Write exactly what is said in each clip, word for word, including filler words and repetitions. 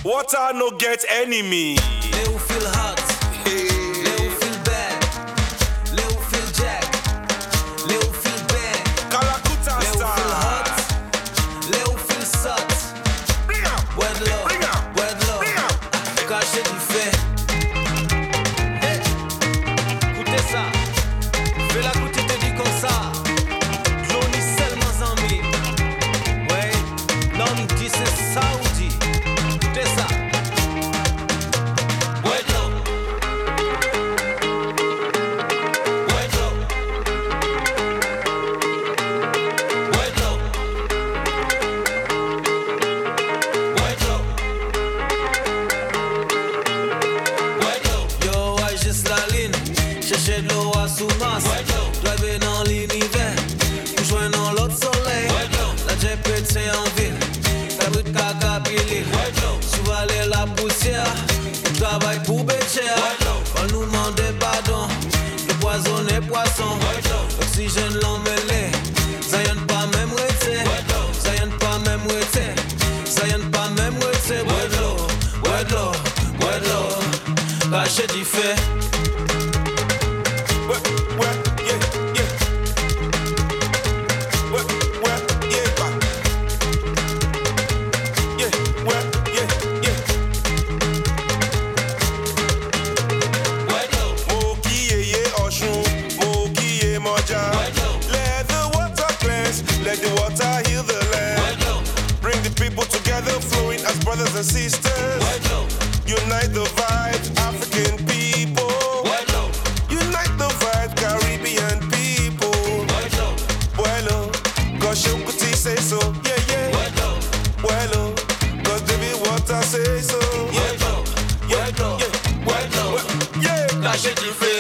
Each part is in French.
Water no get enemy. They who feel hot, Hey. they who feel bad, they who feel jack, they who feel bad, Kalakuta they who feel style. hot, they who feel sot. Bring out. Word love, Bring out. word love, Bring out. caché du fait. Hey, écoutez ça, fais la goûter te dit comme ça. L'on est seulement amis. Ouais, l'homme dit c'est Saoudi. Écoutez ça. Word love. Word love. Word love. Word love. Yo, ouais, juste la ligne. Chercher de l'eau à sous-masse. Driver dans l'univers. Pour joindre dans l'autre soleil. La J P T en ville. Cabrit caca pili. Souvaler la poussière. On travaille pour Bécher. On nous demande pardon. De poisonner poisson. Oxygène l'emmêlé. Ça y'en pas même rété. Ça y'en pas même rété. Ça y'en pas même rété. Wedlo, wedlo, wedlo. Caché du fait. Ouais, ouais, yeah, yeah. Ouais, ouais, yeah, bah. Yeah, ouais, yeah, yeah. Mo kiye Oshun, mo kiye Moja. Let the water cleanse, let the water heal the land. Bring the people together, flowing as brothers and sisters. Unite the vibes, African people. Unite the vibes, Caribbean people. Bueno, cause Shokuti say so. Yeah, yeah. Bueno, cause David Water say so. Yeah, yeah, yeah, yeah. Yeah, Caché du fait.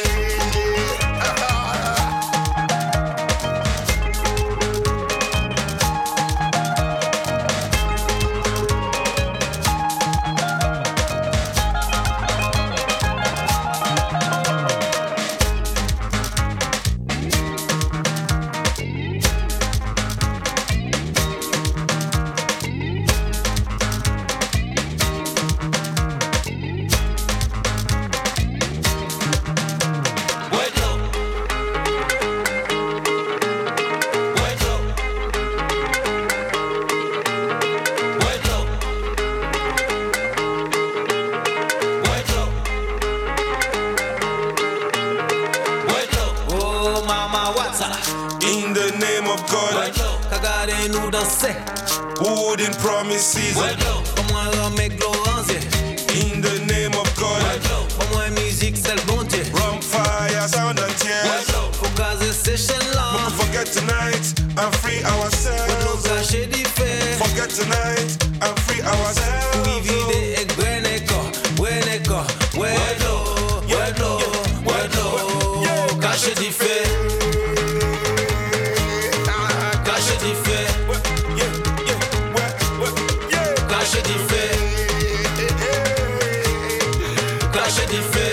Oh mama wata, in the name of God, kagade nous danser. who wouldn't promise season? Comment remettre Gloranzier? In the name of God, Comment musique c'est le bon Dieu? rum, fire, sound and tears. Faut caser ces chaînes-là. We forget tonight and free Nous ourselves. cacher du fait. Forget tonight and free ourselves. Oui, vide et Greneko, Greneko, Wedlo, Wedlo, Wedlo. Cacher du fait. Cacher du fait. Yeah, yeah, ouais, ouais, yeah. Cacher du fait. Cacher du fait.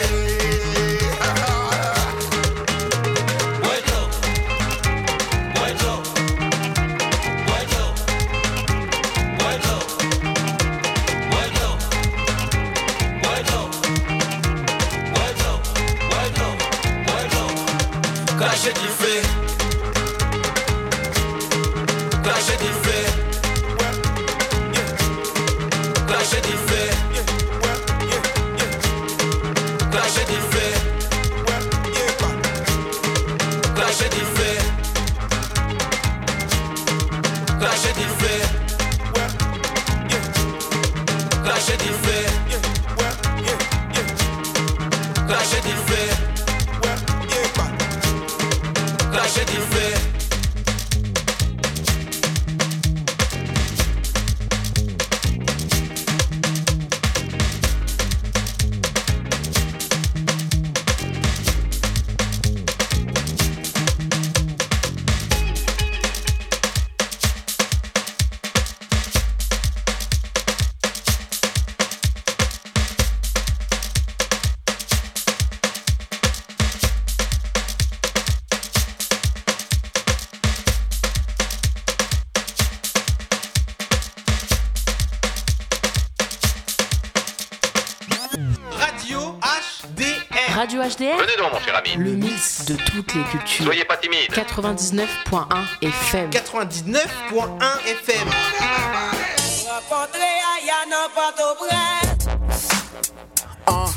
Wedlo, Wedlo, Wedlo, Wedlo, Wedlo, Wedlo, Wedlo, Wedlo, Wedlo. Cacher du fait. Cacher du fait. Cacher du fait. Cacher du fait. Cacher du fait. Cacher du fait. Cacher du fait. Cacher du fait. Cacher du fait. Radio H D R. Venez donc, mon cher ami. Le mix de toutes les cultures. Soyez pas timide. quatre-vingt-dix-neuf point un F M. quatre-vingt-dix-neuf point un F M. Un.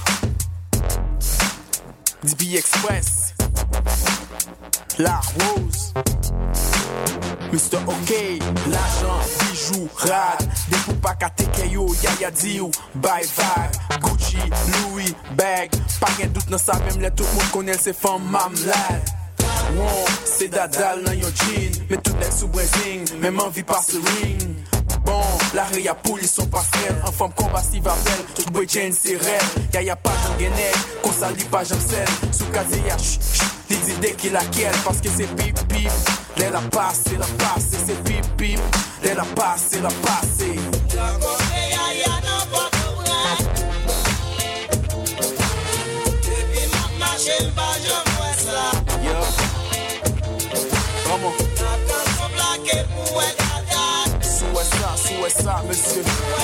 D B Express. La Rose. mister OK, l'argent, bijoux, rad, des poupacs à Tekeyo, Yaya Diou, bye bye, Gucci, Louis, bag, pas rien doute dans ça, même là tout le monde connaît ces femmes mamlades. Wow, c'est dadal dans yon jean, mais tout est sous Brésil, même envie passe le ring. Bon, la réa poule, ils sont passerelles, en forme combative à belle, tout boy Jane c'est réel, Yaya pas d'enguenec, qu'on s'allie pas j'en scène, sous casier y'a chut chut. Les idées qu'il a qu'elle parce que c'est pip pip. Elle a passé, la passé, c'est pip pip. Elle a passé, la passé. Yo. Comment? Sous ça, sous ça, monsieur.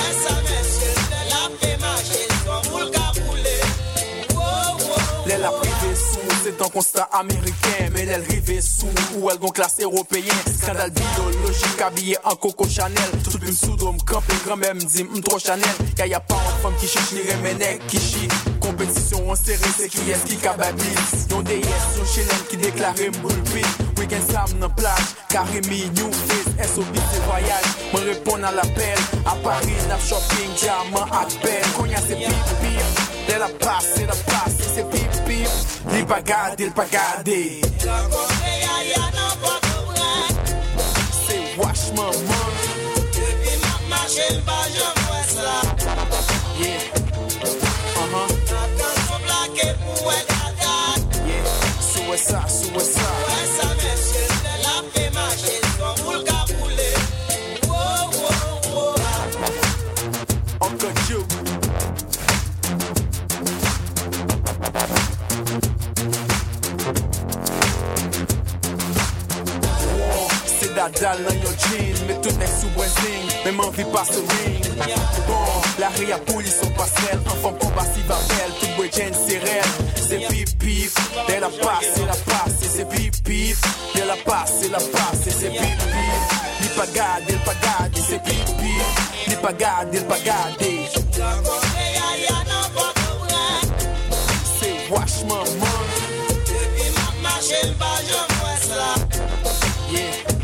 Elle a privé sous, c'est un constat américain. Mais elle rivait sous, ou elle gon classe européen. Scandale biologique, habillé en Coco Chanel. Tout le sous d'homme campé, grand-mère m'dit m'tro Chanel. Y'a y'a pas une femme qui cherche ni remenek qui chie. Compétition en serré, c'est qui est-ce qui cababise. Yon des yes, yon chelem qui déclare m'boulpit. Week-end sam nan plage, Karimi, New Face, S O B c'est voyage. Me répond à l'appel, à Paris, na shopping, diamant à peine. Cognac c'est pip pip. Elle a passé, la passé, c'est pip pip. Il pas gardé, il pas gardé. C'est wash maman. Yeah. Uh-huh. Yeah. Sous ça, sous ça. Uncle Joe. Dadal dans your jean, mais tout est sous Brésil, même envie passe le ring. Bon, la réa poule, ils sont passerelles, en forme combative à belle, tout boy Jane c'est réel. C'est pip pip, elle a passé, la passé, c'est pip pip, elle a passé, la passé, c'est pip pip. Il pas gardé, il pas gardé, c'est pip pip, il pas gardé, il pas gardé. C'est wash maman. Yeah.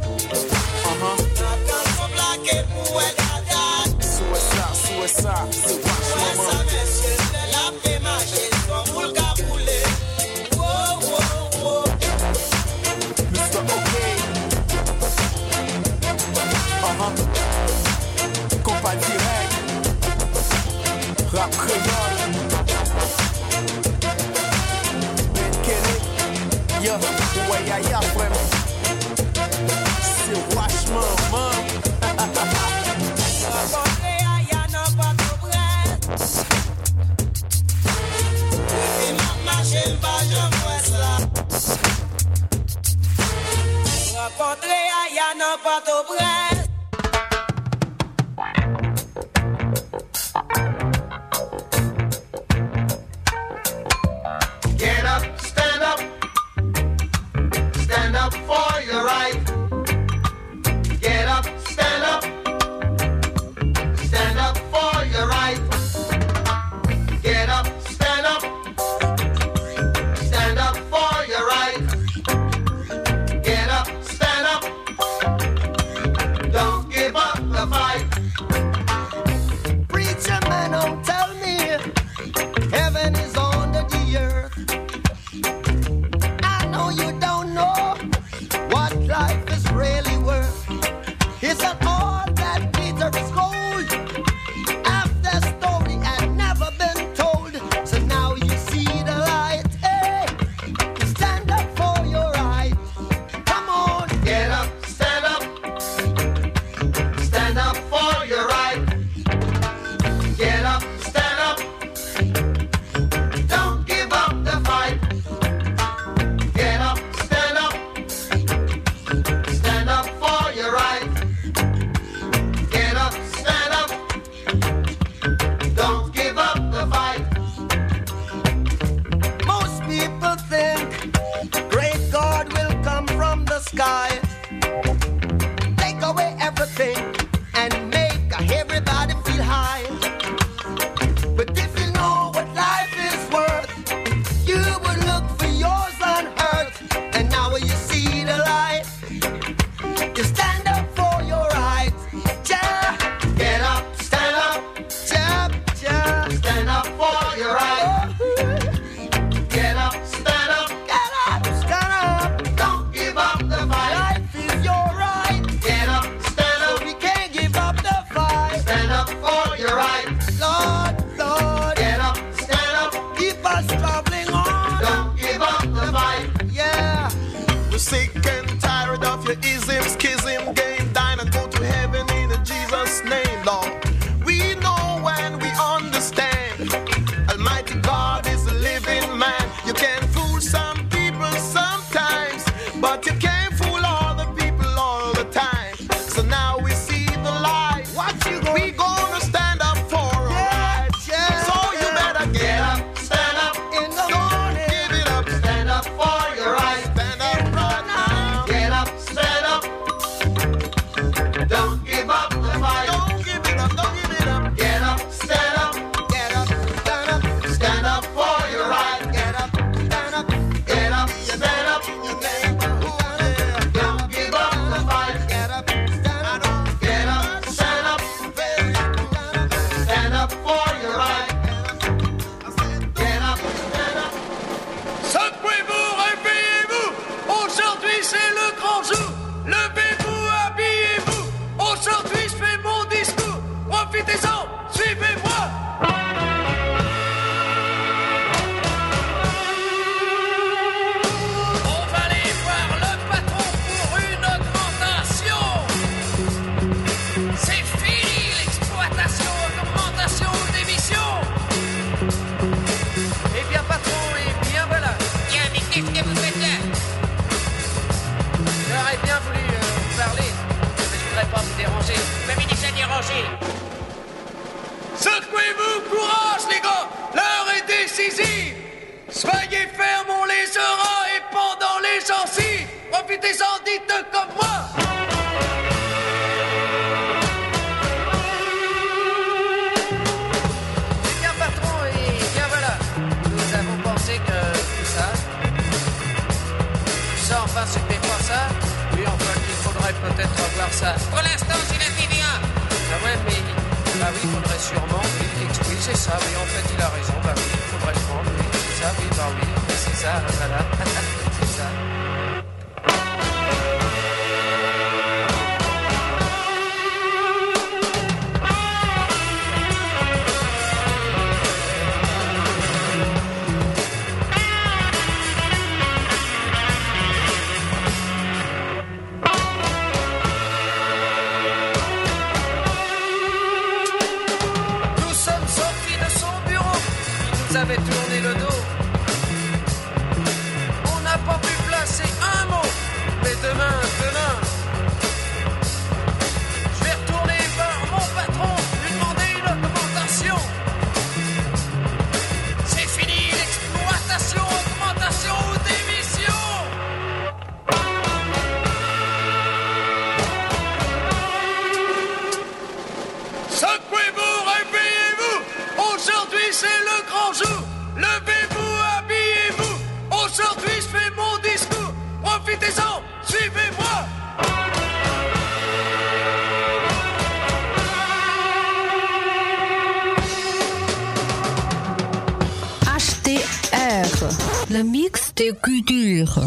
Sous ça, sous ça, c'est wash maman. mister OK. Uh-huh. Compas direct. Rap créole. Ben Kelly. Yo, ouais, ya, ya, vraiment. C'est wash maman. Get up, stand up, stand up for your right. Get up, stand up, stand up for your right. Get up, stand up, stand up for your right. Get up, stand up, don't give up the fight. Preacher man, don't tell me heaven is under the earth. I know you don't know what life is really worth. Isn't all that glitter is gold? Half the story had never been told, so now you see the light. Hey, stand up for your right. Come on, Get up, stand up, stand up for your right. Get up, stand up, don't give up the fight. Get up, stand up, stand up for your right. everything and make everybody feel high. But if you know what life is worth, you would look for yours on earth. And now when you see the light, you stand up for your rights. Ja, get up, stand up, ja, ja, stand up for your rights. Get up, stand up, get up, stand up. Don't give up the fight. Life is your right. Get up, stand up. So we can't give up the fight. Stand up for your rights. Lord, Lord. Get up, stand up. Keep us traveling on. Don't give up the fight. Yeah. We're sick and tired of your ism, schism, game, dine and go to heaven in Jesus' name, Lord. We know and we understand. Almighty God is a living man. You can fool some people sometimes, but you can't fool all the people all the time. So now we see the light. What you gonna We gonna stand up for our Yeah, rights. yeah. So you better get Get up. up, stand up in the Don't morning. give it up. Stand up for your rights. Stand up right now. Get up, stand up. Don't give up the fight. Don't give it up. Don't give it up. Get up, stand up. Get up, stand up. Stand up for your right. Get up, stand up. Get up, stand up. Your neighborhood. Don't give up the fight. Get up, stand up. Get up, stand up. Stand up for your right. Get up, stand up. Secouez-vous, réveillez-vous. Aujourd'hui c'est le grand jour. Levez-vous, habillez-vous. Aujourd'hui je fais mon discours. Profitez-en, suivez-moi. On va aller voir le patron pour une augmentation. C'est fini l'exploitation, augmentation d'émissions. Eh bien patron, et bien voilà. Bien, mais qu'est-ce que vous faites là? J'aurais bien voulu euh, vous parler, mais je voudrais pas vous déranger. Vous m'avez déjà dérangé. Secouez-vous, courage les gars, l'heure est décisive. Soyez fermes, on les aura et pendant les gencives. Profitez-en, dites comme moi. Eh bien patron, et bien voilà. Nous avons pensé que tout ça, ça enfin c'était pas ça. Oui, enfin qu'il faudrait peut-être revoir ça. Pour l'instant, c'est la T V A. Ah ouais, mais bah oui, il faudrait sûrement. Oui, oui, c'est ça. Oui, en fait, il a raison. Bah oui, il faudrait le prendre. Oui, c'est ça. Oui, bah oui, c'est ça. Voilà, c'est ça. Nous sommes sortis de son bureau. Il nous avait tourné le dos. On n'a pas pu placer un mot. Mais demain, demain, je vais retourner voir mon patron, lui demander une augmentation. C'est fini l'exploitation, augmentation d'émissions. Secouez-vous, réveillez-vous. Aujourd'hui c'est le grand jour. Levez-vous, habillez-vous. Aujourd'hui je fais mon discours. Profitez-en, suivez-moi. H T R, le mix des cultures.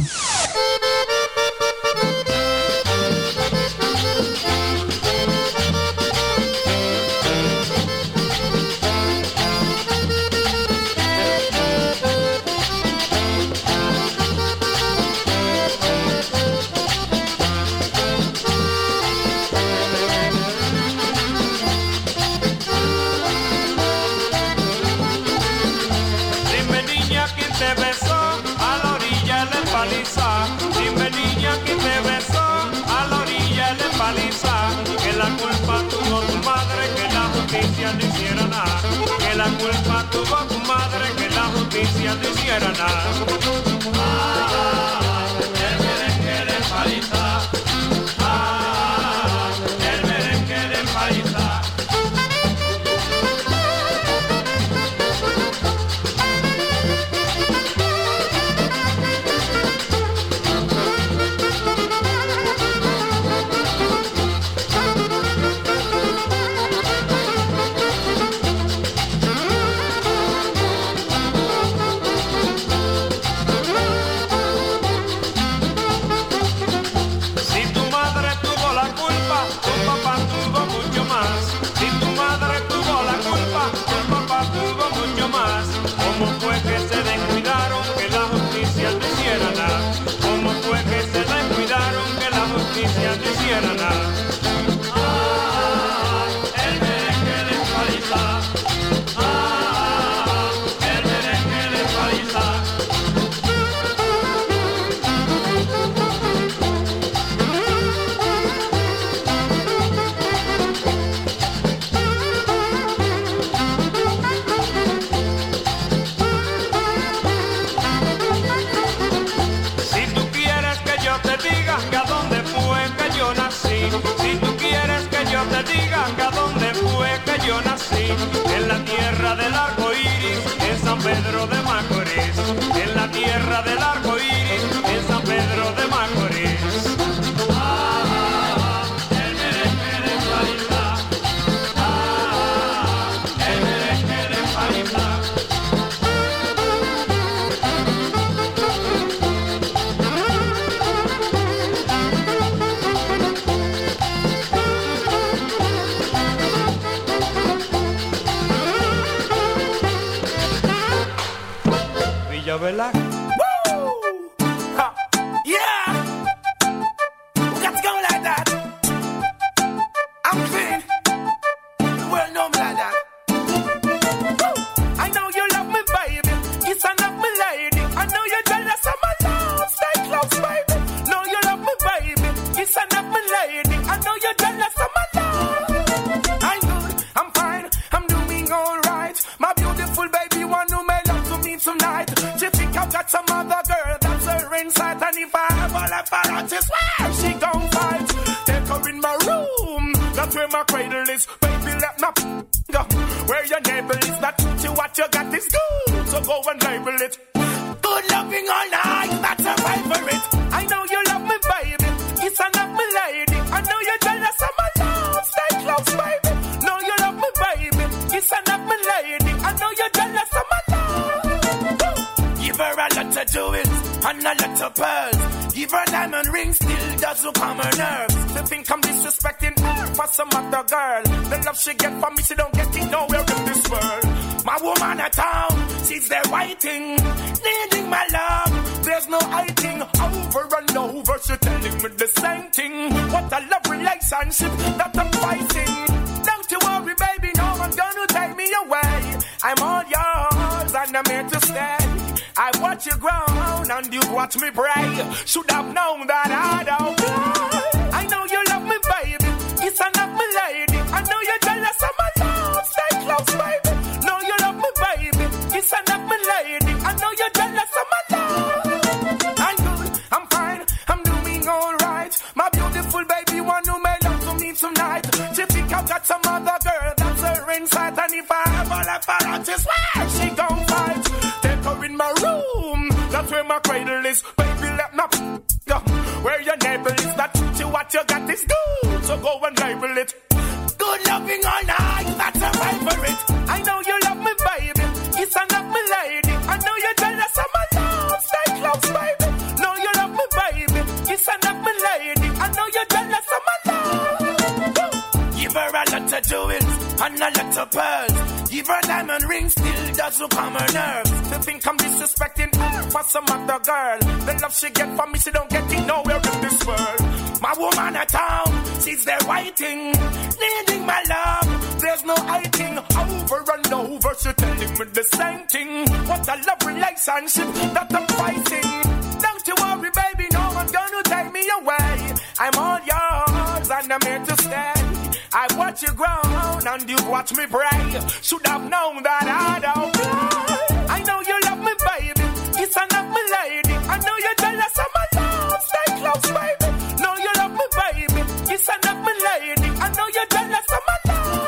Dime niña quién te besó a la orilla del paliza. Dime niña quién te besó a la orilla del paliza. Que la culpa tuvo tu madre, que la justicia no hiciera nada. Que la culpa tuvo tu madre, que la justicia no hiciera nada. Ah, el merengue del paliza. Ah, el merengue Alicia no hiciera nada. Ah, el merengue de Parisa. Ah, el merengue de Parisa. Si tú quieres que yo te diga que a dónde fue que yo nací, si tú quieres que yo te diga que a dónde fue que yo nací, en la tierra del arco iris, en San Pedro de Macorís, en la tierra del arco iris, en San Pedro de Macorís. Ah, el merengue de Parisa. Ah, el merengue de Parisa. Villa Velázquez. Ha. Yeah! We got to go like that. I'm clean. The world know me like that. Woo. I know you love me, baby. It's enough, me lady. I know you're jealous of my love. Stay close, baby. Know you love me, baby. It's enough, me lady. I know you're jealous of my love. I'm good. I'm fine. I'm doing alright. My beautiful baby, one who may love to me tonight. She think I've got some other girl that's her inside, and if I ever left her out, she swear she gon' fight. Take her in my room, that's where my cradle is. Baby, let my go. Where your neighbor is, that you what you got is good. So go and label it. Good loving all night, that's her favorite. I know you love me, baby. It's enough, me lady. I know you're jealous of my love. Stay close, baby. Know you love me, baby. It's enough, me lady. I know you're jealous of my love. Give her a lot of jewels and a lot of pearls. Give her diamond ring, still doesn't calm her nerves. They think I'm disrespecting her for some other girl. The love she get from me, she don't get it nowhere in this world. My woman at town, she's there waiting, needing my love. There's no hiding, over and over, she telling me the same thing. What a love relationship that I'm fighting. Don't you worry, baby, no one's gonna take me away. I'm all yours and I'm here to stay. I watch you grow and you watch me pray. Should have known that I don't cry. I know you love me, baby. It's enough, me lady. I know you're jealous of my love. Stay close, baby. Know you love me, baby. It's enough, me lady. I know you're jealous of my love. I'm good, I'm fine, I'm doing alright. My beautiful baby, one who made love to me tonight. She think I've got some other girl that's her inside, and if I ever left her out, she swear she gon' fight. Take her in my room, that's where my cradle is. Baby, let me go. Where your neighbor is, that you what you got is good. So go and label it. Good loving all night, that's her favorite. I know you love me, baby. It's enough, me lady. I know you're jealous of my love. Stay close, baby. Know you love me, baby. It's enough, me lady. I know you're jealous of my love. Give her a lot of jewels and a lot of pearls. Give her diamond ring, still doesn't calm her nerves. They think I'm disrespecting her for some other girl. The love she get from me, she don't get it nowhere in this world. My woman at town, she's there waiting, needing my love. There's no hiding, over and over, she telling me the same thing. What a love relationship that I'm fighting. Don't you worry, baby, no one's gonna take me away. I'm all yours and I'm here to stay. I watch you grow and you watch me pray. Should have known that I don't cry. I know you love me, baby. It's enough, me lady. I know you're jealous of my love. Stay close, baby. Know you love me, baby. It's enough, me lady. I know you're jealous of my love.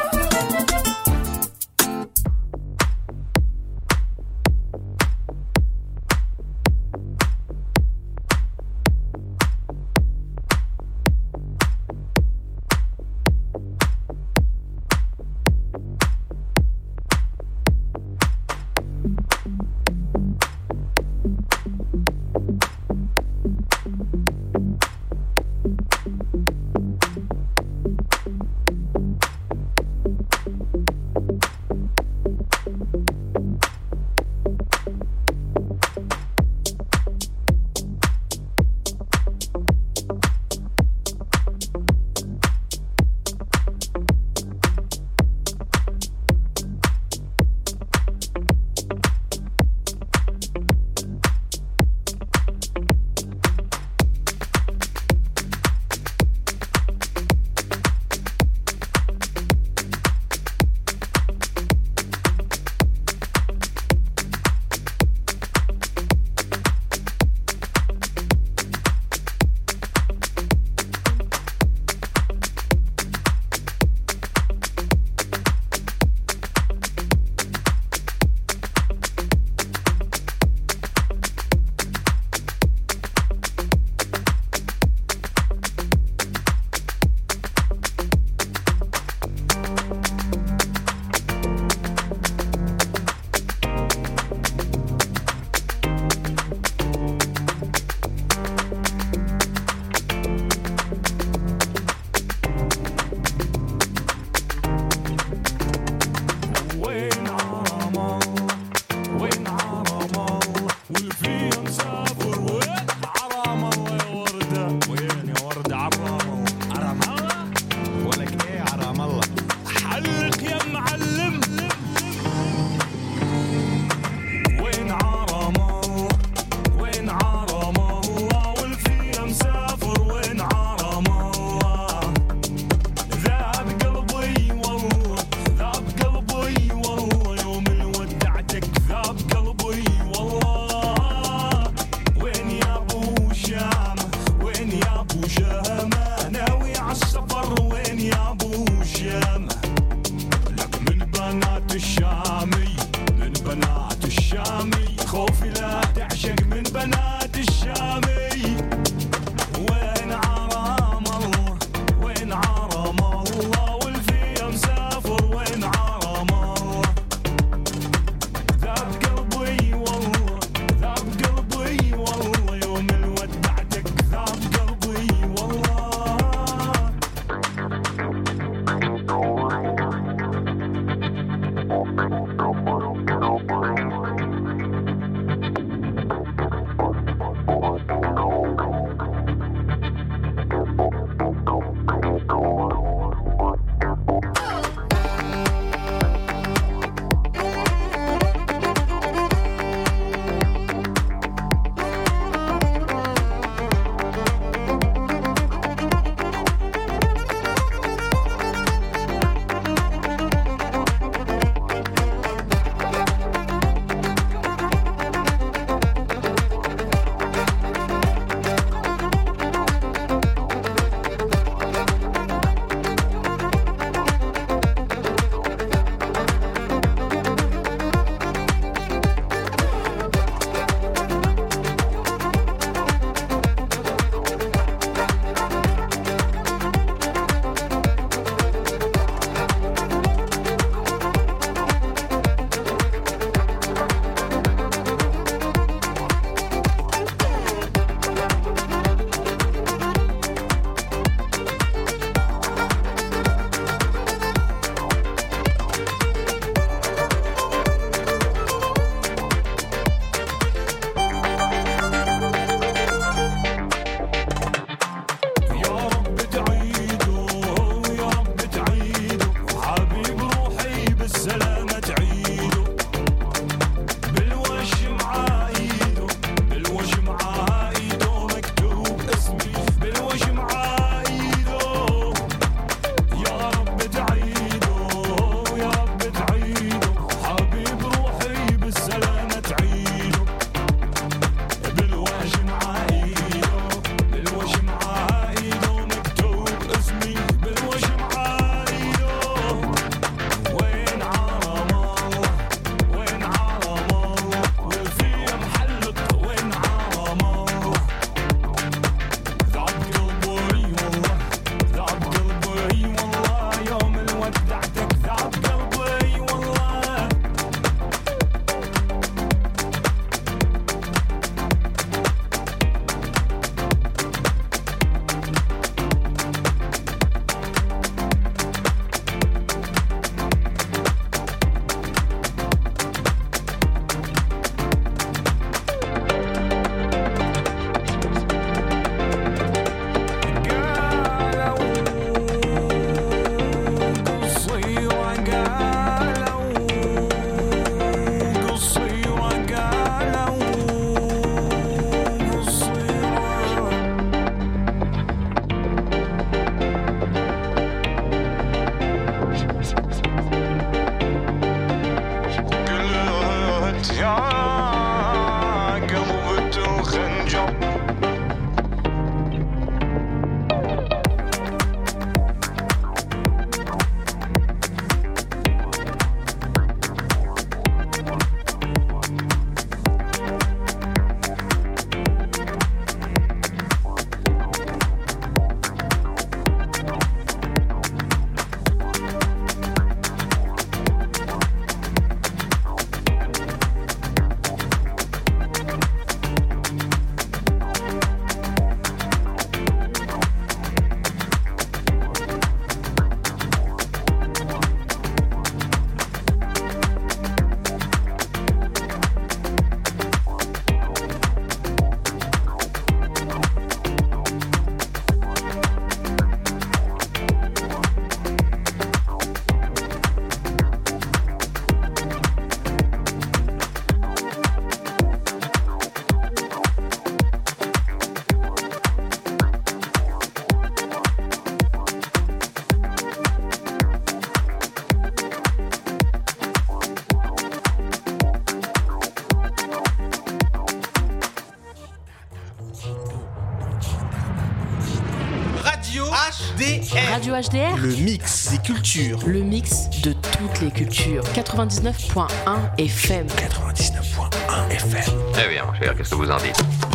Radio H D R. Le mix des cultures. Le mix de toutes les cultures. quatre-vingt-dix-neuf point un F M. quatre-vingt-dix-neuf point un F M. Eh bien, mon cher, qu'est-ce que vous en dites?